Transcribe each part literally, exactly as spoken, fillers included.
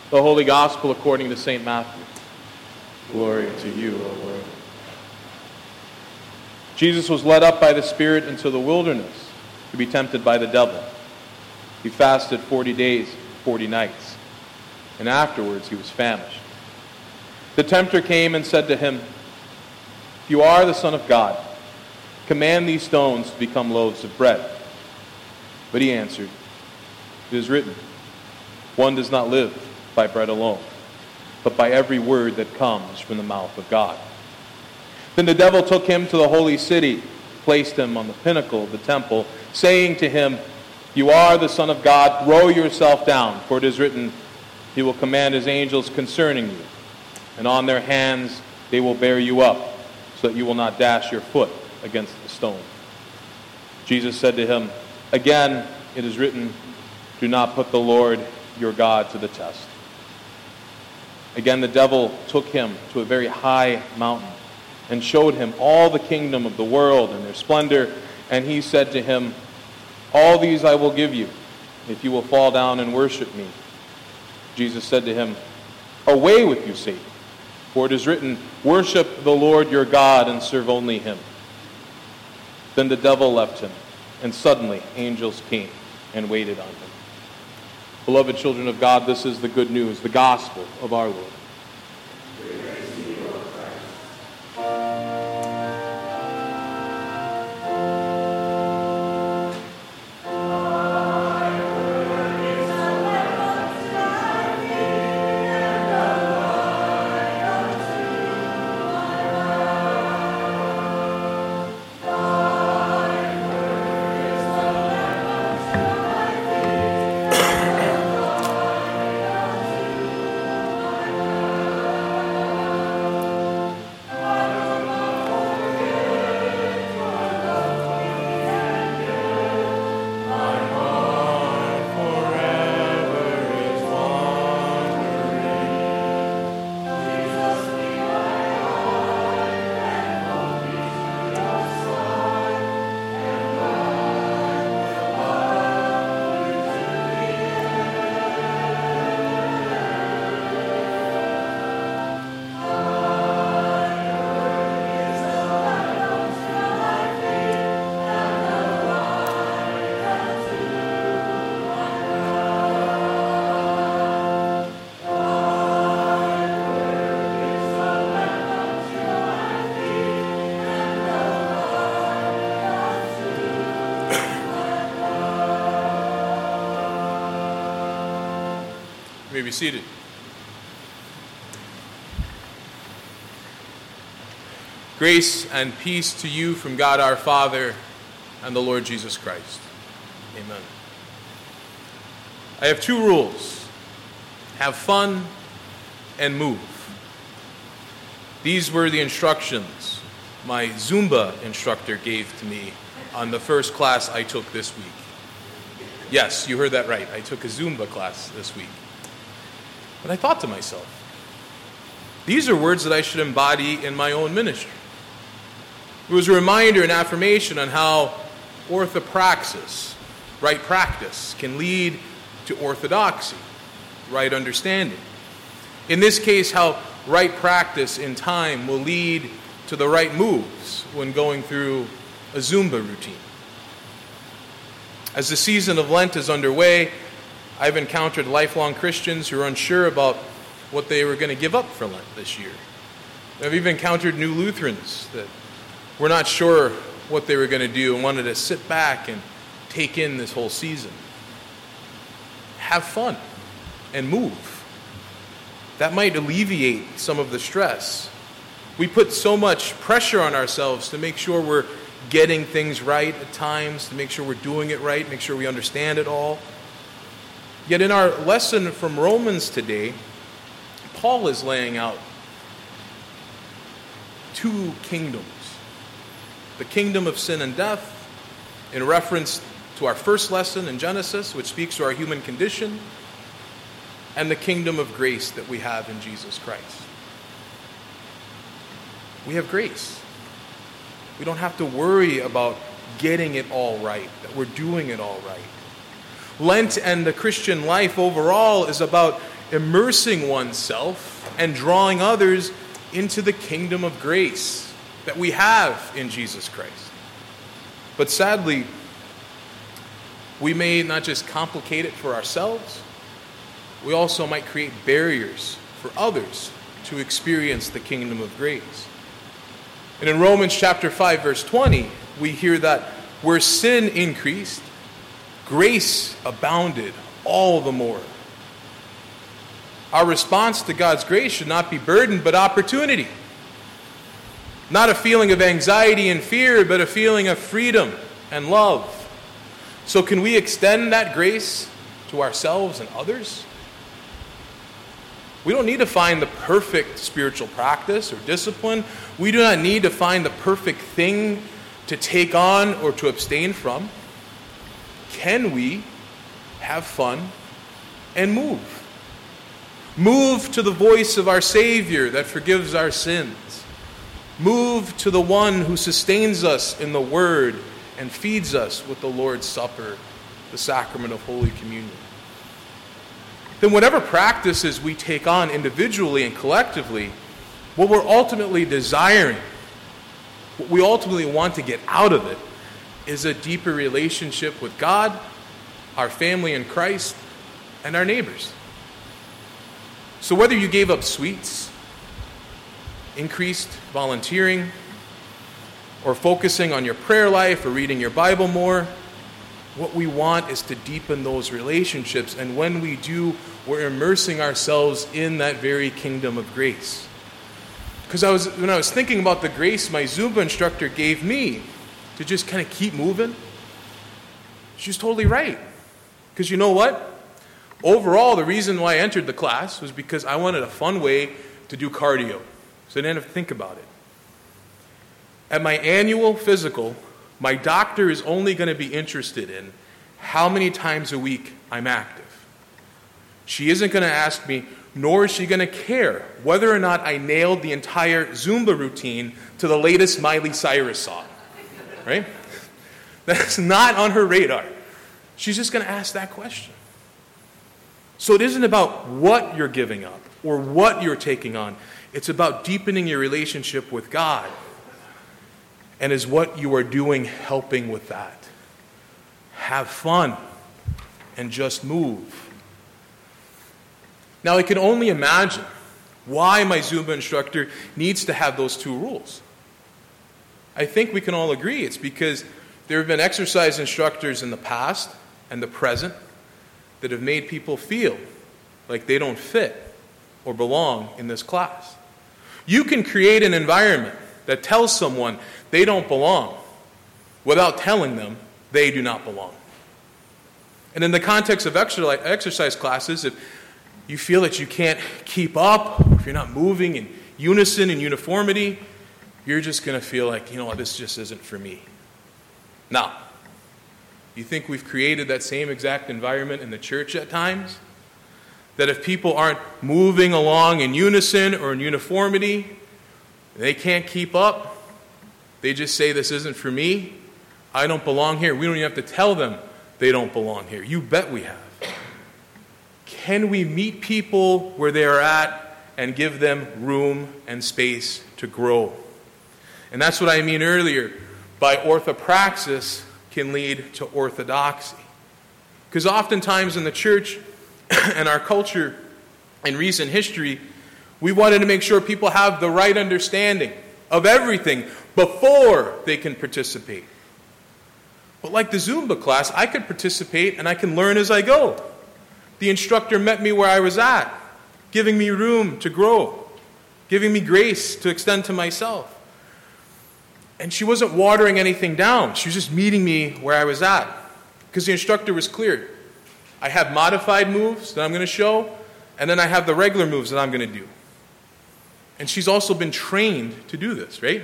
The Holy Gospel according to Saint Matthew. Glory to you, O Lord. Jesus was led up by the Spirit into the wilderness to be tempted by the devil. He fasted forty days, forty nights, and afterwards he was famished. The tempter came and said to him, "If you are the Son of God, command these stones to become loaves of bread." But he answered, "It is written, one does not live by bread alone, but by every word that comes from the mouth of God." Then the devil took him to the holy city, placed him on the pinnacle of the temple, saying to him, "You are the Son of God, throw yourself down, for it is written, He will command His angels concerning you, and on their hands they will bear you up, so that you will not dash your foot against the stone." Jesus said to him, "Again, it is written, do not put the Lord your God to the test." Again, the devil took him to a very high mountain and showed him all the kingdom of the world and their splendor, and he said to him, "All these I will give you, if you will fall down and worship me." Jesus said to him, "Away with you, Satan, for it is written, worship the Lord your God and serve only Him." Then the devil left him, and suddenly angels came and waited on him. Beloved children of God, this is the good news, the gospel of our Lord. You may be seated. Grace and peace to you from God our Father and the Lord Jesus Christ. Amen. I have two rules. Have fun and move. These were the instructions my Zumba instructor gave to me on the first class I took this week. Yes, you heard that right. I took a Zumba class this week. But I thought to myself, these are words that I should embody in my own ministry. It was a reminder and affirmation on how orthopraxis, right practice, can lead to orthodoxy, right understanding. In this case, how right practice in time will lead to the right moves when going through a Zumba routine. As the season of Lent is underway, I've encountered lifelong Christians who are unsure about what they were going to give up for Lent this year. I've even encountered new Lutherans that were not sure what they were going to do and wanted to sit back and take in this whole season. Have fun and move. That might alleviate some of the stress. We put so much pressure on ourselves to make sure we're getting things right at times, to make sure we're doing it right, make sure we understand it all. Yet in our lesson from Romans today, Paul is laying out two kingdoms. The kingdom of sin and death, in reference to our first lesson in Genesis, which speaks to our human condition, and the kingdom of grace that we have in Jesus Christ. We have grace. We don't have to worry about getting it all right, that we're doing it all right. Lent and the Christian life overall is about immersing oneself and drawing others into the kingdom of grace that we have in Jesus Christ. But sadly, we may not just complicate it for ourselves, we also might create barriers for others to experience the kingdom of grace. And in Romans chapter five, verse twenty, we hear that where sin increased, grace abounded all the more. Our response to God's grace should not be burden, but opportunity. Not a feeling of anxiety and fear, but a feeling of freedom and love. So can we extend that grace to ourselves and others? We don't need to find the perfect spiritual practice or discipline. We do not need to find the perfect thing to take on or to abstain from. Can we have fun and move? Move to the voice of our Savior that forgives our sins. Move to the one who sustains us in the Word and feeds us with the Lord's Supper, the sacrament of Holy Communion. Then whatever practices we take on individually and collectively, what we're ultimately desiring, what we ultimately want to get out of it, is a deeper relationship with God, our family in Christ, and our neighbors. So whether you gave up sweets, increased volunteering, or focusing on your prayer life or reading your Bible more, what we want is to deepen those relationships. And when we do, we're immersing ourselves in that very kingdom of grace. Because I was when I was thinking about the grace my Zumba instructor gave me to just kind of keep moving, she was totally right. Because you know what? Overall, the reason why I entered the class was because I wanted a fun way to do cardio. So I didn't have to think about it. At my annual physical, my doctor is only going to be interested in how many times a week I'm active. She isn't going to ask me, nor is she going to care whether or not I nailed the entire Zumba routine to the latest Miley Cyrus song. Right? That's not on her radar. She's just going to ask that question. So it isn't about what you're giving up or what you're taking on. It's about deepening your relationship with God. And is what you are doing helping with that? Have fun and just move. Now, I can only imagine why my Zumba instructor needs to have those two rules. I think we can all agree it's because there have been exercise instructors in the past and the present that have made people feel like they don't fit or belong in this class. You can create an environment that tells someone they don't belong without telling them they do not belong. And in the context of exercise classes, if you feel that you can't keep up, if you're not moving in unison and uniformity, you're just going to feel like, you know what, this just isn't for me. Now, you think we've created that same exact environment in the church at times? That if people aren't moving along in unison or in uniformity, they can't keep up, they just say, this isn't for me, I don't belong here. We don't even have to tell them they don't belong here. You bet we have. Can we meet people where they are at and give them room and space to grow? And that's what I mean earlier by orthopraxis can lead to orthodoxy. Because oftentimes in the church and our culture in recent history, we wanted to make sure people have the right understanding of everything before they can participate. But like the Zumba class, I could participate and I can learn as I go. The instructor met me where I was at, giving me room to grow, giving me grace to extend to myself. And she wasn't watering anything down. She was just meeting me where I was at. Because the instructor was clear. I have modified moves that I'm going to show, and then I have the regular moves that I'm going to do. And she's also been trained to do this, right?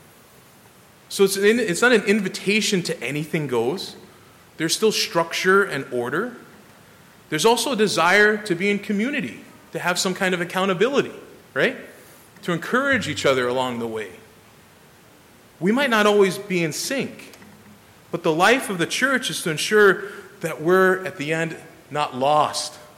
So it's, an, it's not an invitation to anything goes. There's still structure and order. There's also a desire to be in community, to have some kind of accountability, right? To encourage each other along the way. We might not always be in sync, but the life of the church is to ensure that we're, at the end, not lost,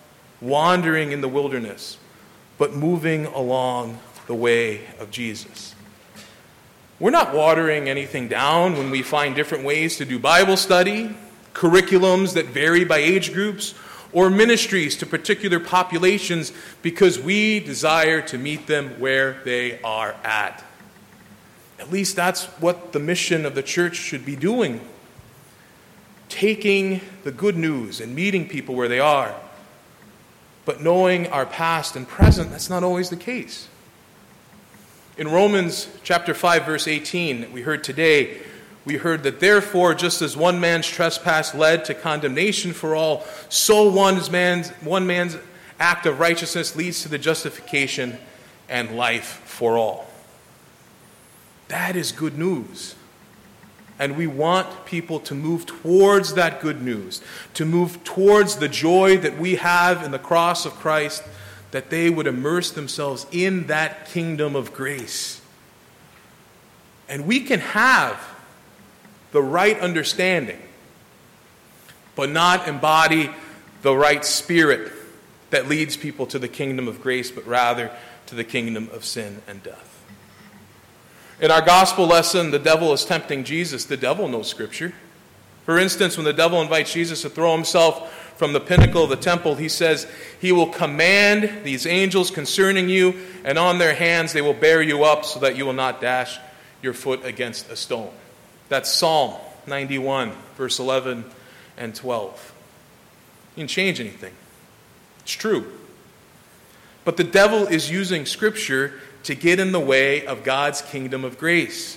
wandering in the wilderness, but moving along the way of Jesus. We're not watering anything down when we find different ways to do Bible study, curriculums that vary by age groups, or ministries to particular populations because we desire to meet them where they are at. At least that's what the mission of the church should be doing. Taking the good news and meeting people where they are. But knowing our past and present, that's not always the case. In Romans chapter five, verse eighteen, that we heard today, we heard that therefore, just as one man's trespass led to condemnation for all, so one man's, one man's act of righteousness leads to the justification and life for all. That is good news. And we want people to move towards that good news, to move towards the joy that we have in the cross of Christ, that they would immerse themselves in that kingdom of grace. And we can have the right understanding, but not embody the right spirit that leads people to the kingdom of grace, but rather to the kingdom of sin and death. In our gospel lesson, the devil is tempting Jesus. The devil knows Scripture. For instance, when the devil invites Jesus to throw himself from the pinnacle of the temple, he says, he will command these angels concerning you, and on their hands they will bear you up so that you will not dash your foot against a stone. That's Psalm ninety-one, verse eleven and twelve. You didn't change anything. It's true. But the devil is using Scripture to get in the way of God's kingdom of grace.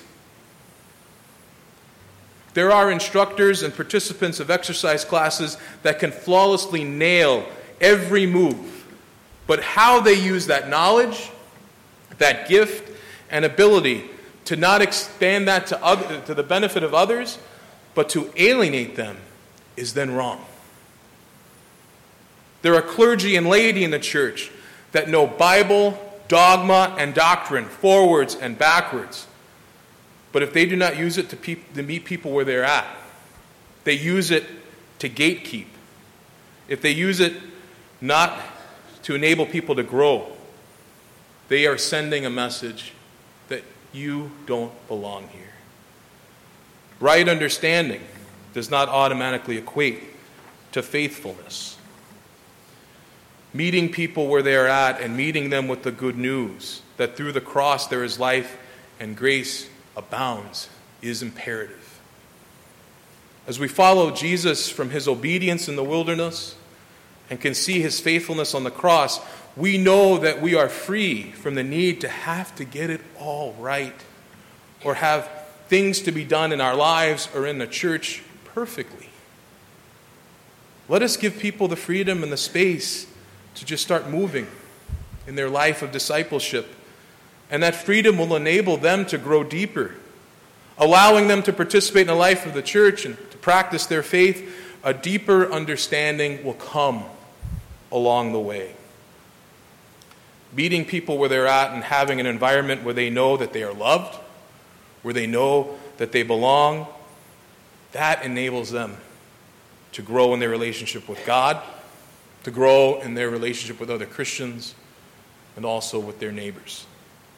There are instructors and participants of exercise classes that can flawlessly nail every move. But how they use that knowledge, that gift, and ability to not expand that to, other, to the benefit of others, but to alienate them, is then wrong. There are clergy and laity in the church that know Bible, dogma, and doctrine forwards and backwards. But if they do not use it to, pe- to meet people where they're at, they use it to gatekeep. If they use it not to enable people to grow, they are sending a message that you don't belong here. Right understanding does not automatically equate to faithfulness. Meeting people where they are at and meeting them with the good news that through the cross there is life and grace abounds is imperative. As we follow Jesus from his obedience in the wilderness and can see his faithfulness on the cross, we know that we are free from the need to have to get it all right or have things to be done in our lives or in the church perfectly. Let us give people the freedom and the space to just start moving in their life of discipleship. And that freedom will enable them to grow deeper, allowing them to participate in the life of the church and to practice their faith. A deeper understanding will come along the way. Meeting people where they're at and having an environment where they know that they are loved, where they know that they belong, that enables them to grow in their relationship with God, to grow in their relationship with other Christians, and also with their neighbors.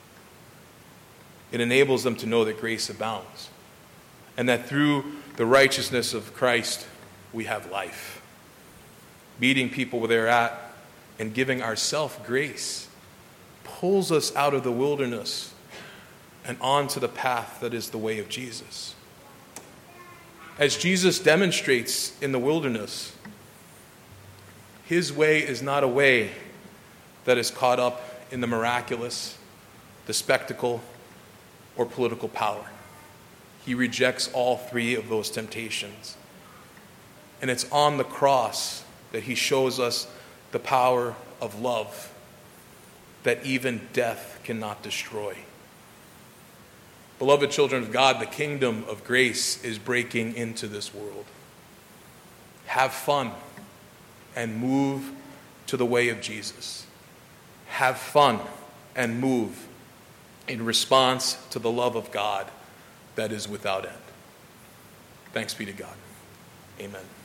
It enables them to know that grace abounds, and that through the righteousness of Christ, we have life. Meeting people where they're at and giving ourselves grace pulls us out of the wilderness and onto the path that is the way of Jesus. As Jesus demonstrates in the wilderness, his way is not a way that is caught up in the miraculous, the spectacle, or political power. He rejects all three of those temptations. And it's on the cross that he shows us the power of love that even death cannot destroy. Beloved children of God, the kingdom of grace is breaking into this world. Have fun and move to the way of Jesus. Have fun and move in response to the love of God that is without end. Thanks be to God. Amen.